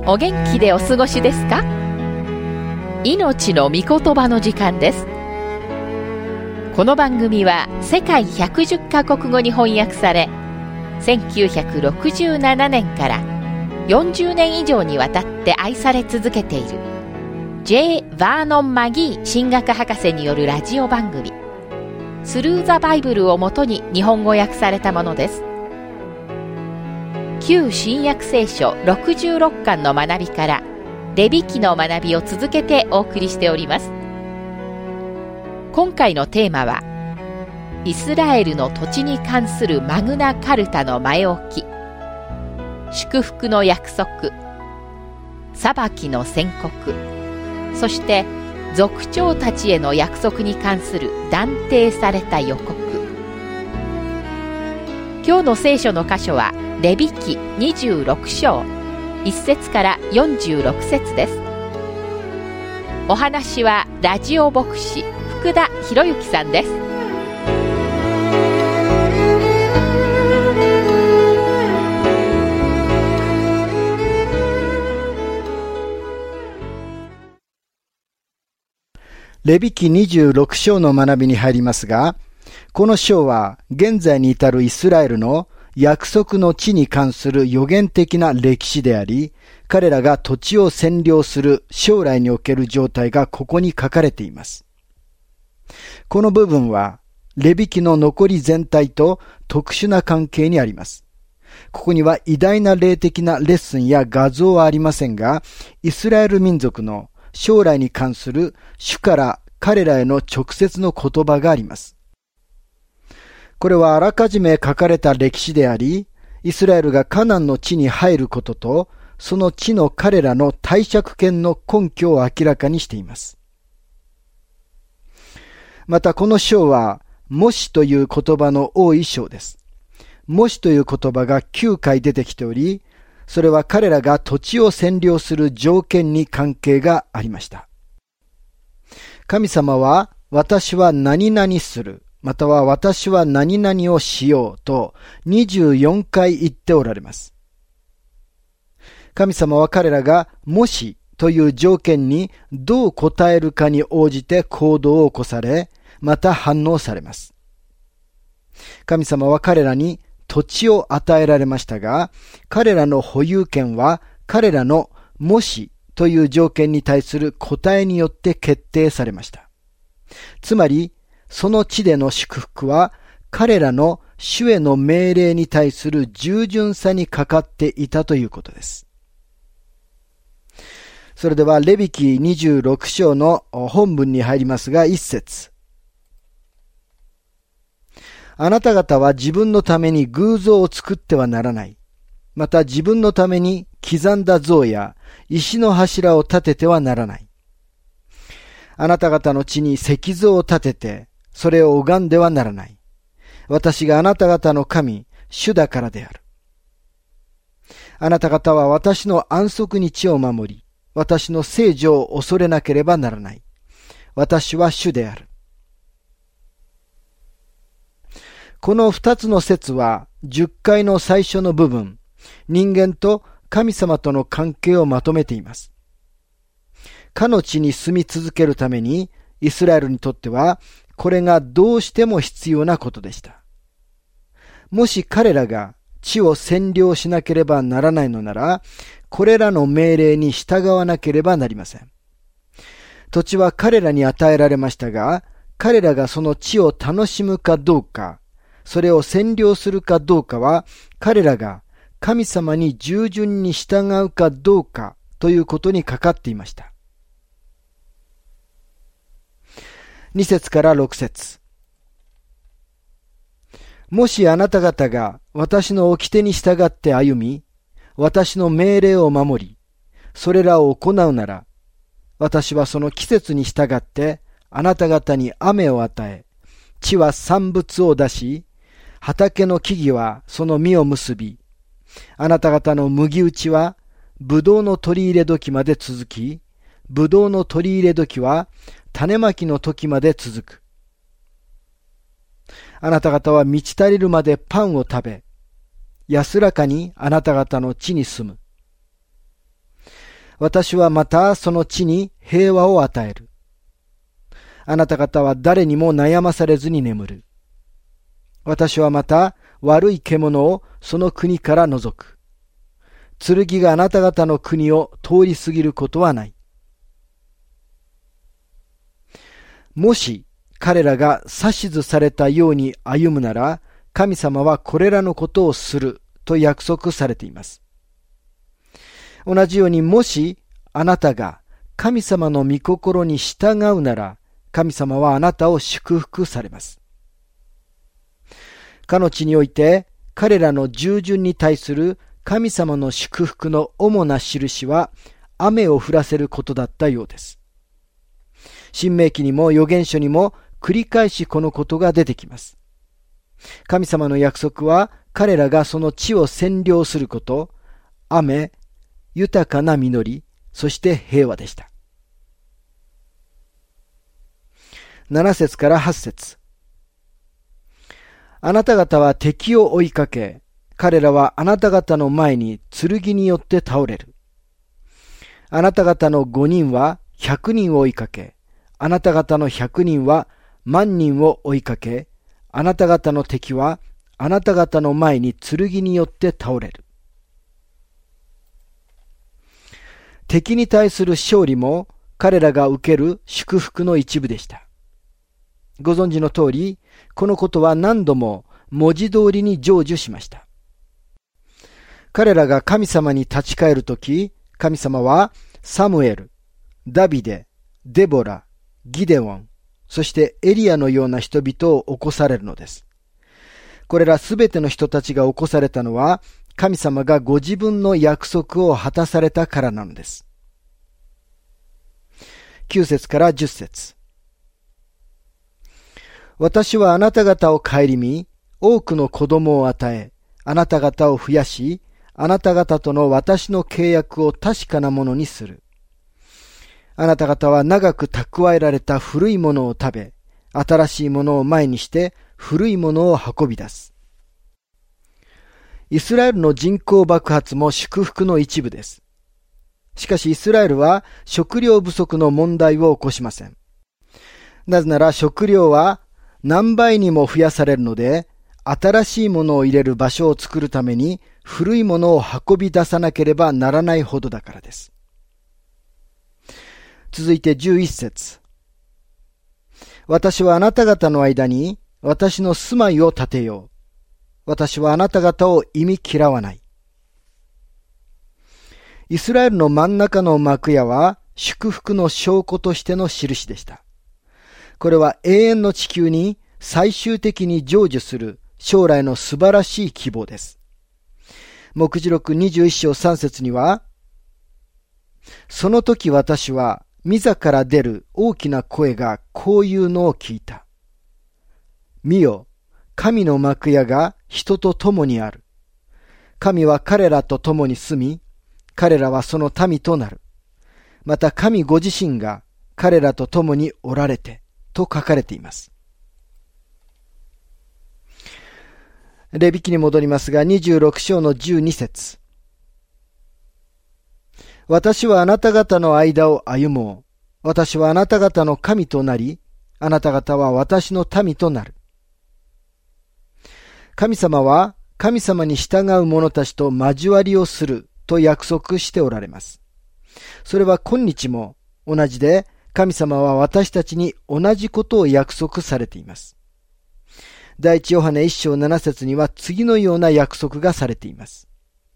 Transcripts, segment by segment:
お元気でお過ごしですか？命の御言葉の時間です。この番組は世界110カ国語に翻訳され、1967年から40年以上にわたって愛され続けている J. バーノン・マギー神学博士によるラジオ番組スルーザバイブルをもとに日本語訳されたものです。旧新約聖書66巻の学びからレビ記の学びを続けてお送りしております。今回のテーマはイスラエルの土地に関するマグナカルタの前置き、祝福の約束、裁きの宣告、そして族長たちへの約束に関する断定された予告。今日の聖書の箇所はレビ記26章1節から46節です。お話はラジオ牧師福田博之さんです。 レビ記26章の学びに入りますが、この章は現在に至るイスラエルの約束の地に関する予言的な歴史であり、彼らが土地を占領する将来における状態がここに書かれています。この部分はレビ記の残り全体と特殊な関係にあります。ここには偉大な霊的なレッスンや画像はありませんが、イスラエル民族の将来に関する主から彼らへの直接の言葉があります。これはあらかじめ書かれた歴史であり、イスラエルがカナンの地に入ることと、その地の彼らの貸借権の根拠を明らかにしています。またこの章は、もしという言葉の多い章です。もしという言葉が9回出てきており、それは彼らが土地を占領する条件に関係がありました。神様は、私は何々する。または私は何々をしようと24回言っておられます。神様は彼らがもしという条件にどう答えるかに応じて行動を起こされ、また反応されます。神様は彼らに土地を与えられましたが、彼らの保有権は彼らのもしという条件に対する答えによって決定されました。つまり、その地での祝福は彼らの主への命令に対する従順さにかかっていたということです。それではレビ記26章の本文に入りますが、1節。あなた方は自分のために偶像を作ってはならない。また自分のために刻んだ像や石の柱を立ててはならない。あなた方の地に石像を立てて、それを拝んではならない。私があなた方の神、主だからである。あなた方は私の安息日を守り、私の聖所を恐れなければならない。私は主である。この二つの説は、10回の最初の部分、人間と神様との関係をまとめています。かの地に住み続けるために、イスラエルにとっては、これがどうしても必要なことでした。もし彼らが地を占領しなければならないのなら、これらの命令に従わなければなりません。土地は彼らに与えられましたが、彼らがその地を楽しむかどうか、それを占領するかどうかは、彼らが神様に従順に従うかどうかということにかかっていました。2節から6節。もしあなた方が私の掟に従って歩み、私の命令を守り、それらを行うなら、私はその季節に従ってあなた方に雨を与え、地は産物を出し、畑の木々はその実を結び、あなた方の麦打ちはブドウの取り入れ時まで続き、ブドウの取り入れ時は種まきの時まで続く。あなた方は満ち足りるまでパンを食べ、安らかにあなた方の地に住む。 私はまたその地に平和を与える。あなた方は誰にも悩まされずに眠る。私はまた悪い獣をその国から除く。剣があなた方の国を通り過ぎることはない。もし彼らが指図されたように歩むなら、神様はこれらのことをすると約束されています。同じように、もしあなたが神様の御心に従うなら、神様はあなたを祝福されます。かの地において彼らの従順に対する神様の祝福の主な印は雨を降らせることだったようです。申命記にも預言書にも繰り返しこのことが出てきます。神様の約束は彼らがその地を占領すること、雨、豊かな実り、そして平和でした。7節から8節。あなた方は敵を追いかけ、彼らはあなた方の前に剣によって倒れる。あなた方の5人は100人を追いかけ、あなた方の100人は10,000人を追いかけ、あなた方の敵はあなた方の前に剣によって倒れる。敵に対する勝利も彼らが受ける祝福の一部でした。ご存知の通り、このことは何度も文字通りに成就しました。彼らが神様に立ち返るとき、神様はサムエル、ダビデ、デボラ、ギデオン、そしてエリアのような人々を起こされるのです。これらすべての人たちが起こされたのは、神様がご自分の約束を果たされたからなのです。9節から10節。私はあなた方を顧み、多くの子供を与え、あなた方を増やし、あなた方との私の契約を確かなものにする。あなた方は長く蓄えられた古いものを食べ、新しいものを前にして古いものを運び出す。イスラエルの人口爆発も祝福の一部です。しかしイスラエルは食料不足の問題を起こしません。なぜなら食料は何倍にも増やされるので、新しいものを入れる場所を作るために古いものを運び出さなければならないほどだからです。続いて11節。私はあなた方の間に私の住まいを建てよう。私はあなた方を忌み嫌わない。イスラエルの真ん中の幕屋は祝福の証拠としての印でした。これは永遠の地球に最終的に成就する将来の素晴らしい希望です。黙示録21章3節には、その時私は御座から出る大きな声がこういうのを聞いた。見よ、神の幕屋が人と共にある。神は彼らと共に住み、彼らはその民となる。また神ご自身が彼らと共におられて、と書かれています。レビ記に戻りますが、26章の12節。私はあなた方の間を歩もう。私はあなた方の神となり、あなた方は私の民となる。神様は神様に従う者たちと交わりをすると約束しておられます。それは今日も同じで、神様は私たちに同じことを約束されています。第一ヨハネ1章7節には次のような約束がされています。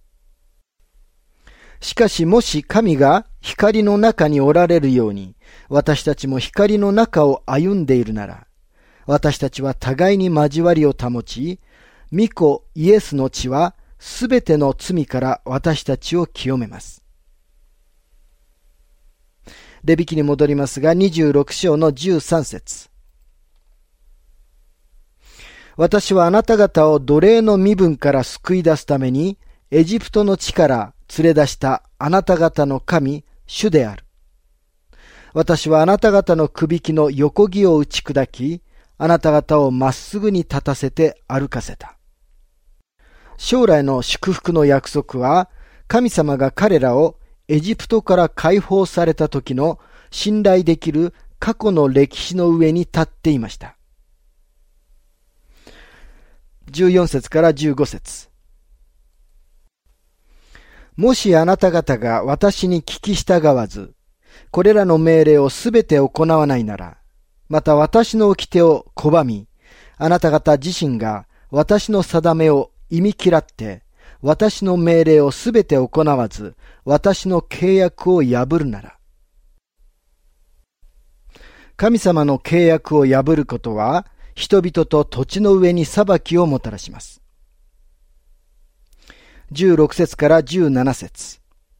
しかしもし神が光の中におられるように、私たちも光の中を歩んでいるなら、私たちは互いに交わりを保ち、御子イエスの血はすべての罪から私たちを清めます。レビ記に戻りますが、26章の13節。私はあなた方を奴隷の身分から救い出すために、エジプトの地から連れ出したあなた方の神、主である。私はあなた方のくびきの横木を打ち砕き、あなた方をまっすぐに立たせて歩かせた。将来の祝福の約束は、神様が彼らをエジプトから解放された時の信頼できる過去の歴史の上に立っていました。14節から15節。もしあなた方が私に聞き従わず、これらの命令をすべて行わないなら、また私の掟を拒み、あなた方自身が私の定めを忌み嫌って、私の命令をすべて行わず、私の契約を破るなら。神様の契約を破ることは、人々と土地の上に裁きをもたらします。16節から17節。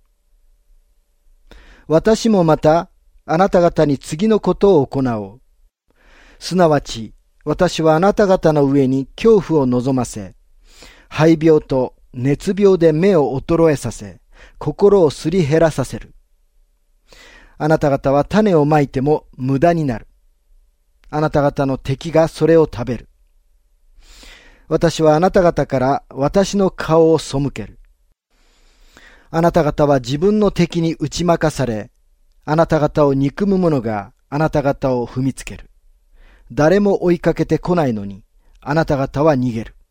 私もまたあなた方に次のことを行おう。すなわち、私はあなた方の上に恐怖を望ませ、肺病と熱病で目を衰えさせ、心をすり減らさせる。あなた方は種をまいても無駄になる。あなた方の敵がそれを食べる。私はあなた方から私の顔を背ける。あなた方は自分の敵に打ち負かされ、あなた方を憎む者があなた方を踏みつける。誰も追いかけてこないのに、あなた方は逃げる。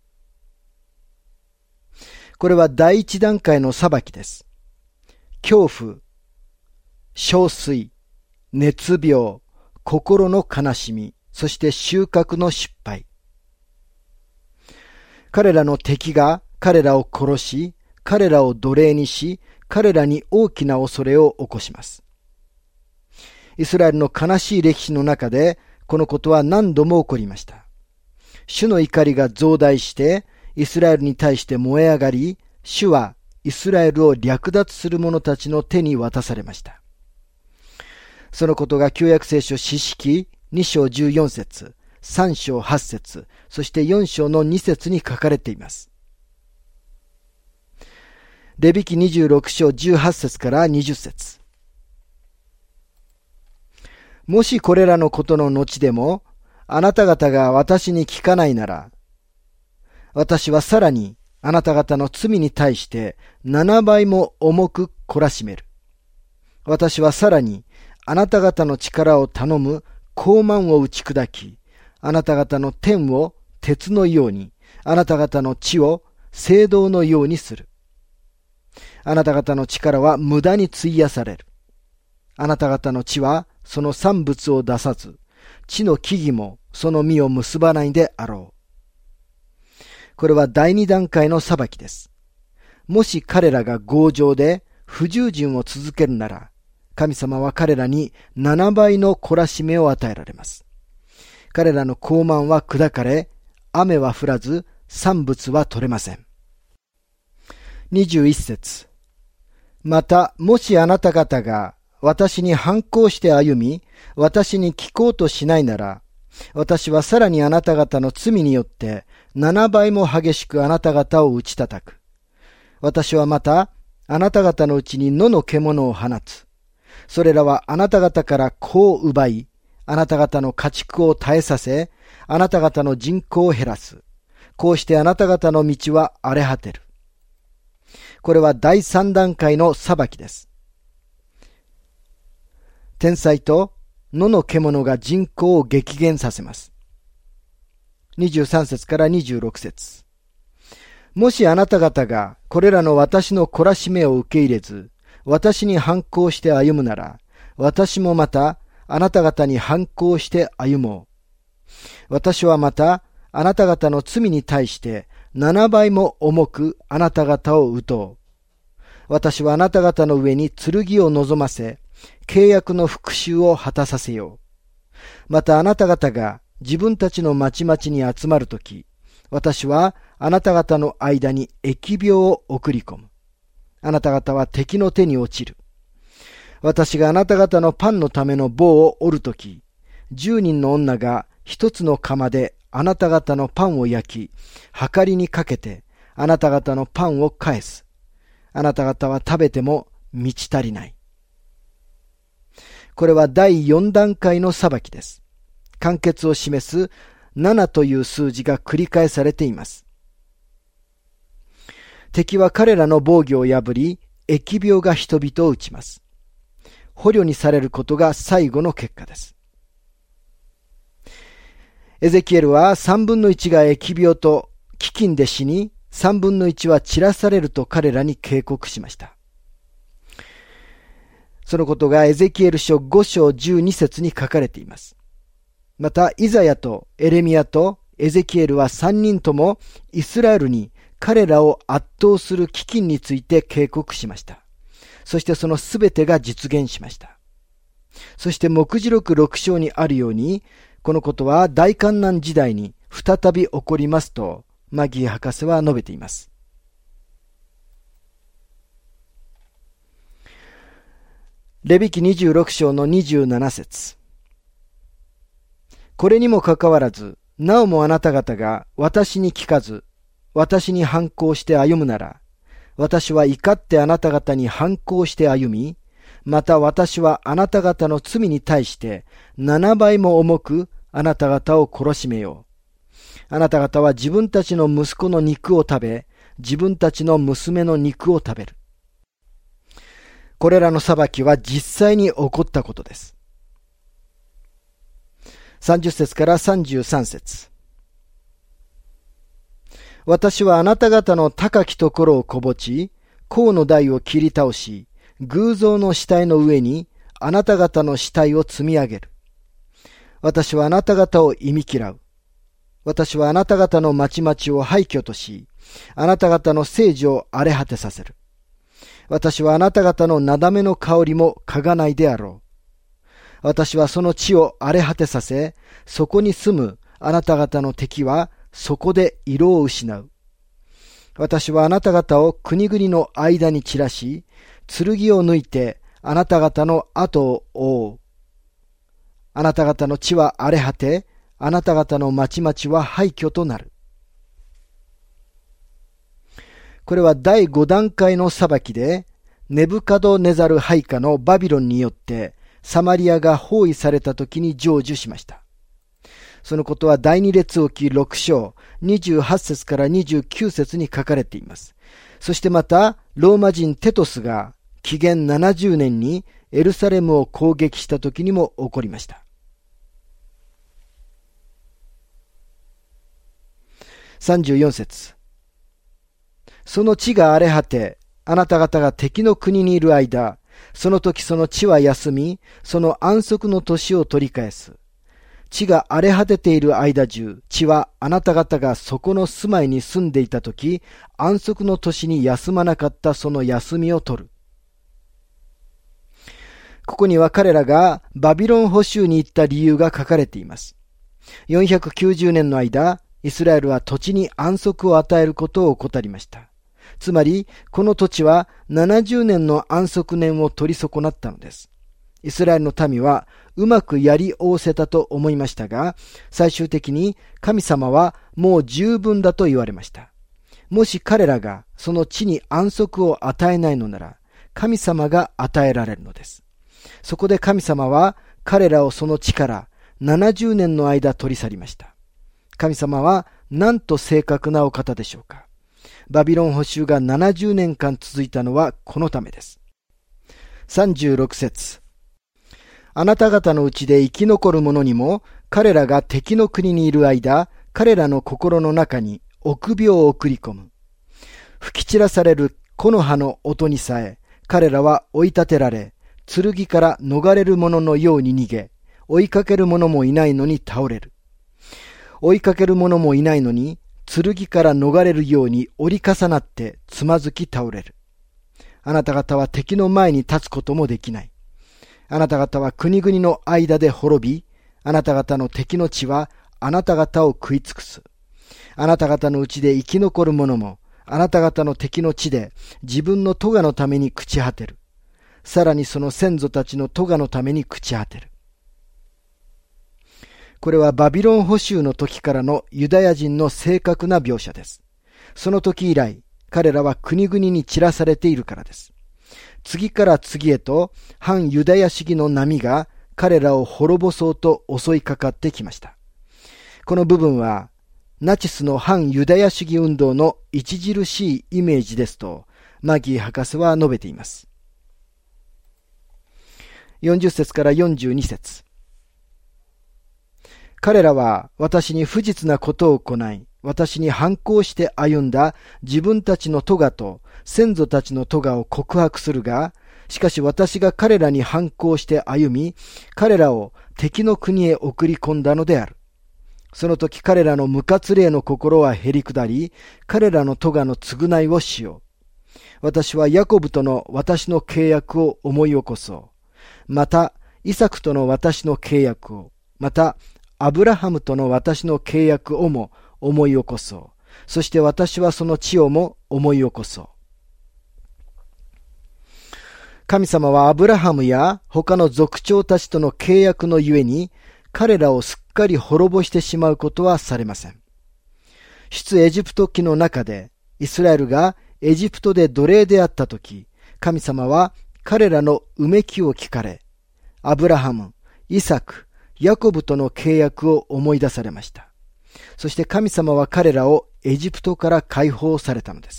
これは第一段階の裁きです。恐怖、憔悴、熱病、心の悲しみ、そして収穫の失敗。彼らの敵が彼らを殺し、彼らを奴隷にし、彼らに大きな恐れを起こします。イスラエルの悲しい歴史の中で、このことは何度も起こりました。主の怒りが増大して、イスラエルに対して燃え上がり、主はイスラエルを略奪する者たちの手に渡されました。そのことが旧約聖書士式2章14節、3章8節、そして4章の2節に書かれています。レビ記26章18節から20節。もしこれらのことの後でも、あなた方が私に聞かないなら、私はさらにあなた方の罪に対して7倍も重く懲らしめる。私はさらにあなた方の力を頼む高慢を打ち砕き、あなた方の天を鉄のように、あなた方の地を青銅のようにする。あなた方の力は無駄に費やされる。あなた方の地はその産物を出さず、地の木々もその実を結ばないであろう。これは第二段階の裁きです。もし彼らが強情で不従順を続けるなら、神様は彼らに7倍の懲らしめを与えられます。彼らの高慢は砕かれ、雨は降らず、産物は取れません。21節。また、もしあなた方が私に反抗して歩み、私に聞こうとしないなら、私はさらにあなた方の罪によって7倍も激しくあなた方を打ち叩く。私はまた、あなた方のうちに野の獣を放つ。それらはあなた方から子を奪い、あなた方の家畜を絶えさせ、あなた方の人口を減らす。こうしてあなた方の道は荒れ果てる。これは第三段階の裁きです。天災と野の獣が人口を激減させます。23節から26節。もしあなた方がこれらの私の懲らしめを受け入れず、私に反抗して歩むなら、私もまたあなた方に反抗して歩もう。私はまたあなた方の罪に対して7倍も重くあなた方を打とう。私はあなた方の上に剣を望ませ、契約の復讐を果たさせよう。またあなた方が自分たちの町々に集まるとき、私はあなた方の間に疫病を送り込む。あなた方は敵の手に落ちる。私があなた方のパンのための棒を折るとき、10人の女が一つの釜であなた方のパンを焼き、はかりにかけてあなた方のパンを返す。あなた方は食べても満ち足りない。これは第4段階の裁きです。完結を示す7という数字が繰り返されています。敵は彼らの防御を破り、 疫病が人々を打ちます。捕虜にされることが最後の結果です。エゼキエルは3分の1が疫病と飢饉で死に、3分の1は散らされると彼らに警告しました。そのことがエゼキエル書5章12節に書かれています。また、イザヤとエレミヤとエゼキエルは3人ともイスラエルに彼らを圧倒する飢饉について警告しました。そしてそのすべてが実現しました。そして黙示録6章にあるように、このことは大患難時代に再び起こりますと、マギー博士は述べています。レビ記26章の27節。これにもかかわらず、なおもあなた方が私に聞かず、私に反抗して歩むなら、私は怒ってあなた方に反抗して歩み、また私はあなた方の罪に対して7倍も重くあなた方を懲らしめよう。あなた方は自分たちの息子の肉を食べ、自分たちの娘の肉を食べる。これらの裁きは実際に起こったことです。30節から33節。私はあなた方の高きところをこぼち、甲の台を切り倒し、偶像の死体の上にあなた方の死体を積み上げる。私はあなた方を忌み嫌う。私はあなた方の町々を廃墟とし、あなた方の聖地を荒れ果てさせる。私はあなた方のなだめの香りも嗅がないであろう。私はその地を荒れ果てさせ、そこに住むあなた方の敵はそこで色を失う。私はあなた方を国々の間に散らし、剣を抜いてあなた方の後を追う。あなた方の地は荒れ果て、あなた方の町々は廃墟となる。これは第5段階の裁きで、ネブカドネザル配下のバビロンによってサマリアが包囲された時に成就しました。そのことは第2列王記6章28節から29節に書かれています。そしてまた、ローマ人テトスが紀元70年にエルサレムを攻撃した時にも起こりました。34節。その地が荒れ果て、あなた方が敵の国にいる間、その時その地は休み、その安息の年を取り返す。地が荒れ果てている間中、地はあなた方がそこの住まいに住んでいたとき、安息の年に休まなかったその休みを取る。ここには彼らがバビロン捕囚に行った理由が書かれています。490年の間、イスラエルは土地に安息を与えることを怠りました。つまり、この土地は70年の安息年を取り損なったのです。イスラエルの民はうまくやりおおせたと思いましたが、最終的に神様はもう十分だと言われました。もし彼らがその地に安息を与えないのなら、神様が与えられるのです。そこで神様は彼らをその地から70年の間取り去りました。神様はなんと正確なお方でしょうか。バビロン捕囚が70年間続いたのはこのためです。36節。あなた方のうちで生き残る者にも、彼らが敵の国にいる間、彼らの心の中に臆病を送り込む。吹き散らされる木の葉の音にさえ、彼らは追い立てられ、剣から逃れる者のように逃げ、追いかける者もいないのに倒れる。追いかける者もいないのに、剣から逃れるように折り重なってつまずき倒れる。あなた方は敵の前に立つこともできない。あなた方は国々の間で滅び、あなた方の敵の地はあなた方を食い尽くす。あなた方のうちで生き残る者も、あなた方の敵の地で自分の咎のために朽ち果てる。さらにその先祖たちの咎のために朽ち果てる。これはバビロン捕囚の時からのユダヤ人の正確な描写です。その時以来、彼らは国々に散らされているからです。次から次へと反ユダヤ主義の波が彼らを滅ぼそうと襲いかかってきました。この部分はナチスの反ユダヤ主義運動の著しいイメージですとマギー博士は述べています。40節から42節。彼らは私に不実なことを行い、私に反抗して歩んだ自分たちの咎と先祖たちの咎を告白するが、しかし私が彼らに反抗して歩み、彼らを敵の国へ送り込んだのである。その時彼らの無活霊の心はへり下り、彼らの咎の償いをしよう。私はヤコブとの私の契約を思い起こそう。また、イサクとの私の契約を、また、アブラハムとの私の契約をも思い起こそう。そして私はその地をも思い起こそう。神様はアブラハムや他の族長たちとの契約のゆえに、彼らをすっかり滅ぼしてしまうことはされません。出エジプト記の中で、イスラエルがエジプトで奴隷であったとき、神様は彼らのうめきを聞かれ、アブラハム、イサク、ヤコブとの契約を思い出されました。そして神様は彼らをエジプトから解放されたのです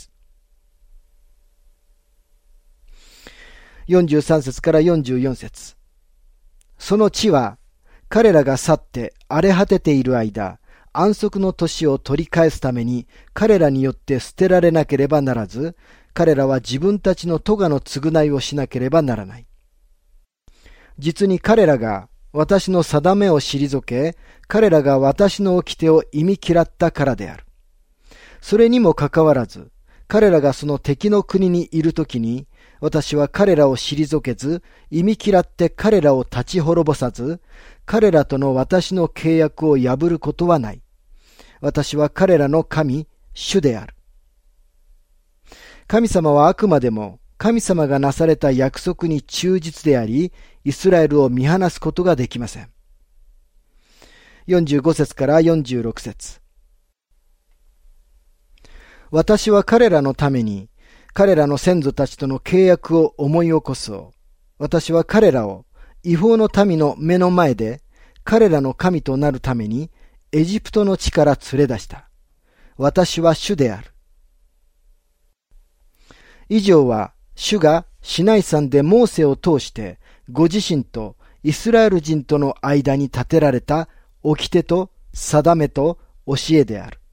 。43節から44節。その地は彼らが去って荒れ果てている間、安息の年を取り返すために彼らによって捨てられなければならず、彼らは自分たちの咎の償いをしなければならない。実に彼らが私の定めを退け、彼らが私の掟を忌み嫌ったからである。それにもかかわらず、彼らがその敵の国にいるときに、私は彼らを退けず、忌み嫌って彼らを立ち滅ぼさず、彼らとの私の契約を破ることはない。私は彼らの神、主である。神様はあくまでも、神様がなされた約束に忠実であり、イスラエルを見放すことができません。45節から46節。私は彼らのために、彼らの先祖たちとの契約を思い起こそう。私は彼らを違法の民の目の前で、彼らの神となるために、エジプトの地から連れ出した。私は主である。以上は、主がシナイ山でモーセを通してご自身とイスラエル人との間に立てられた掟と定めと教えである。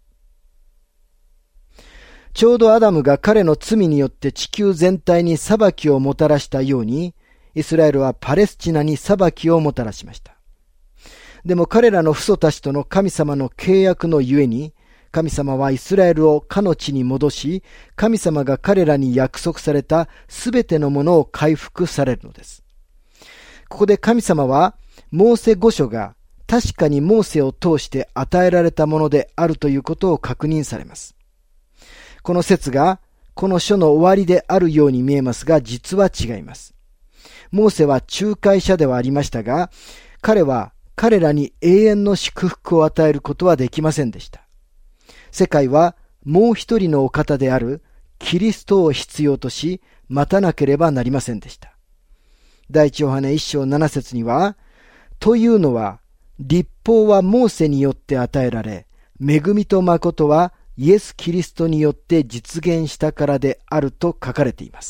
ちょうどアダムが彼の罪によって地球全体に裁きをもたらしたように、イスラエルはパレスチナに裁きをもたらしました。でも彼らの父祖たちとの神様の契約のゆえに、神様はイスラエルをかの地に戻し、神様が彼らに約束されたすべてのものを回復されるのです。ここで神様は、モーセ5書が確かにモーセを通して与えられたものであるということを確認されます。この説が、この書の終わりであるように見えますが、実は違います。モーセは仲介者ではありましたが、彼は彼らに永遠の祝福を与えることはできませんでした。世界はもう一人のお方であるキリストを必要とし、待たなければなりませんでした。第一ヨハネ1章7節には、というのは、律法はモーセによって与えられ、恵みと誠はイエス・キリストによって実現したからであると書かれています。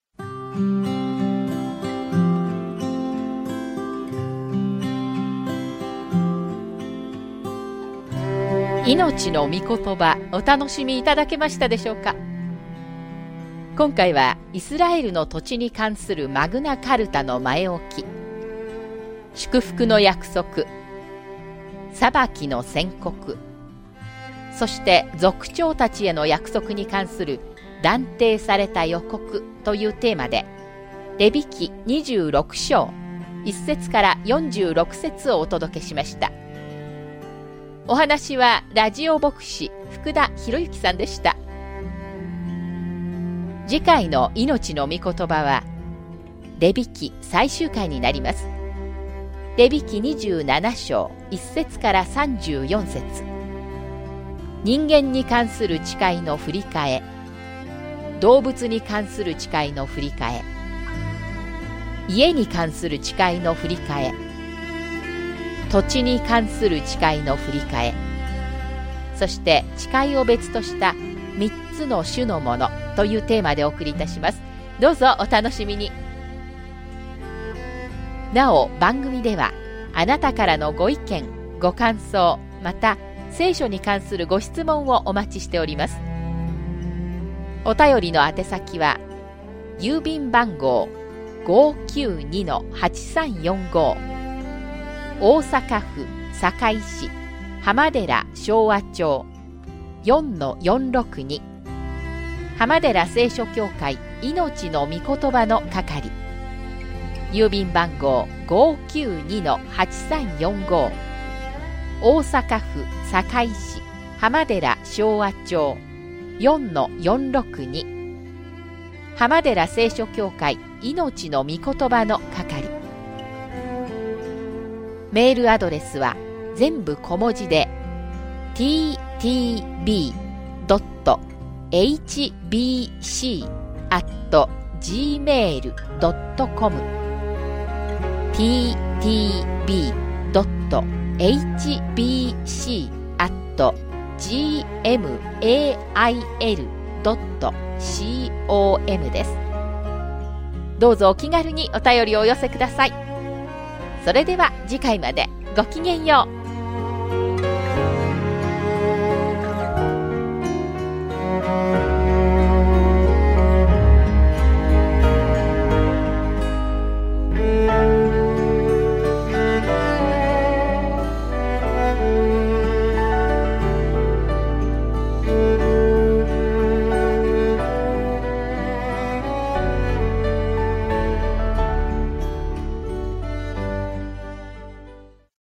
命の御言葉、お楽しみいただけましたでしょうか。今回はイスラエルの土地に関するマグナカルタの前置き、祝福の約束、裁きの宣告、そして族長たちへの約束に関する断定された予告というテーマで、レビ記26章1節から46節をお届けしました。お話はラジオ牧師福田博之さんでした。次回の命の御言葉はレビ記最終回になります。レビ記27章1節から34節、人間に関する誓いの振り替え、動物に関する誓いの振り替え、家に関する誓いの振り替え、土地に関する誓いの振り替え、そして誓いを別とした3つの種のものというテーマでお送りいたします。どうぞお楽しみに。なお、番組ではあなたからのご意見、ご感想、また聖書に関するご質問をお待ちしております。お便りの宛先は郵便番号 592-8345 大阪府堺市浜寺昭和町 4-462 浜寺聖書協会命の御言葉の係、郵便番号 592-8345 大阪府堺市浜寺昭和町 4-462 浜寺聖書協会命の御言葉の係。メールアドレスは全部小文字で ttb.hbc@gmail.com ttb.hbc@gmail.com です。どうぞお気軽にお便りをお寄せください。それでは次回までごきげんよう。